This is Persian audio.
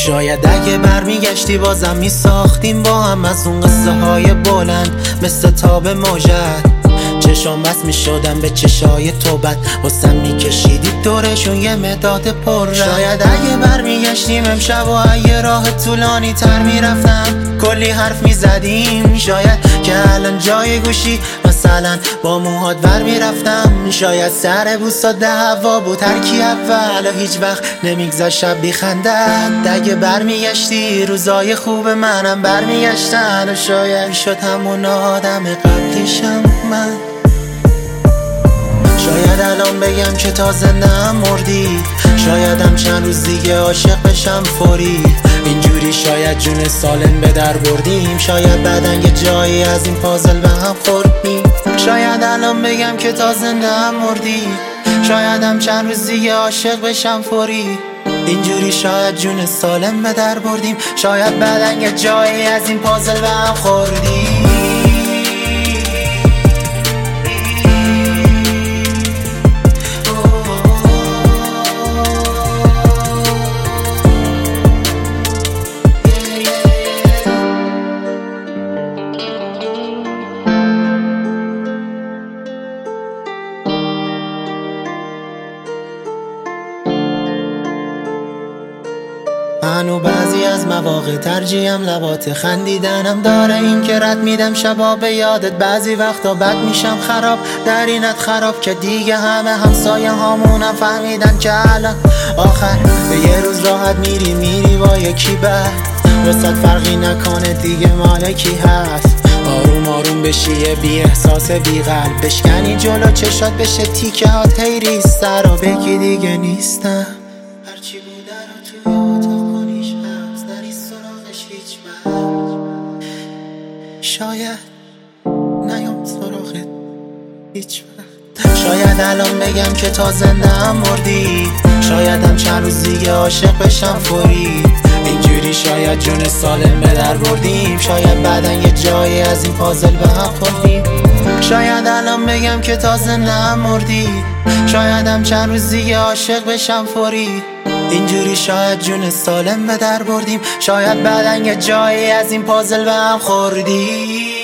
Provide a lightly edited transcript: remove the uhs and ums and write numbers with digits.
شاید اگه برمیگشتی بازم میساختیم با هم از اون قصه های بلند مثل تاب موجت. چشام بس میشدم به چشای تو بد واسم میکشیدی دورشون یه مداد پر. شاید اگه برمیگشتیم امشب و اگه راه طولانی تر میرفتم کلی حرف میزدیم. شاید که الان جای گوشی مثلا با موهات ور میرفتم. شاید سر بوسا دعوا بود هر کی اول و هیچ وقت نمیگذشت شب بیخندد. اگه برمیگشتی روزای خوب منم برمیگشتن و شاید شد همون آدم قبلیشم من. شاید الان بگم که تا زنده هم مردی، شایدم چند روز دیگه عاشق بشم فوری. اینجوری شاید جون سالم به در بردیم، شاید بعدن یه جایی از این پازل به هم خوردیم. شاید الان بگم که تا زنده هم مردی، شایدم چند روز دیگه عاشق بشم فوری. اینجوری شاید جون سالم به در بردیم، شاید بعدن یه جایی از این پازل به هم خوردیم. منو بعضی از مواقع ترجیحم لبات خندیدنم داره، این که رد میدم شبا به یادت. بعضی وقتا بد میشم خراب در اینت خراب که دیگه همه همسایه هامونم فهمیدن که الان آخر به یه روز راحت میری با یکی بعد وسط فرقی نکنه دیگه مال کی هست. آروم آروم بشی یه بی احساس بی قلب، بشکنی جلو چشات بشه تیکه هات هی سر و بگی دیگه نیستم. هرچی بوده رو توی اتاق کنیش هست نری سراغش هیچ وقت، شاید نیام سراغت هیچ وقت. شاید الان بگم که تا زنده هم مردی، شایدم چند روز دیگه عاشق بشم فوری. اینجوری شاید جون سالم به در بردیم، شاید بعدن یه جایی از این پازل به هم خوردیم. شاید الان بگم که تا زنده هم مردی، شایدم چند روز دیگه عاشق بشم فوری. اینجوری شاید جون سالم به در بردیم، شاید بعدن یه جایی از این پازل به هم خوردیم.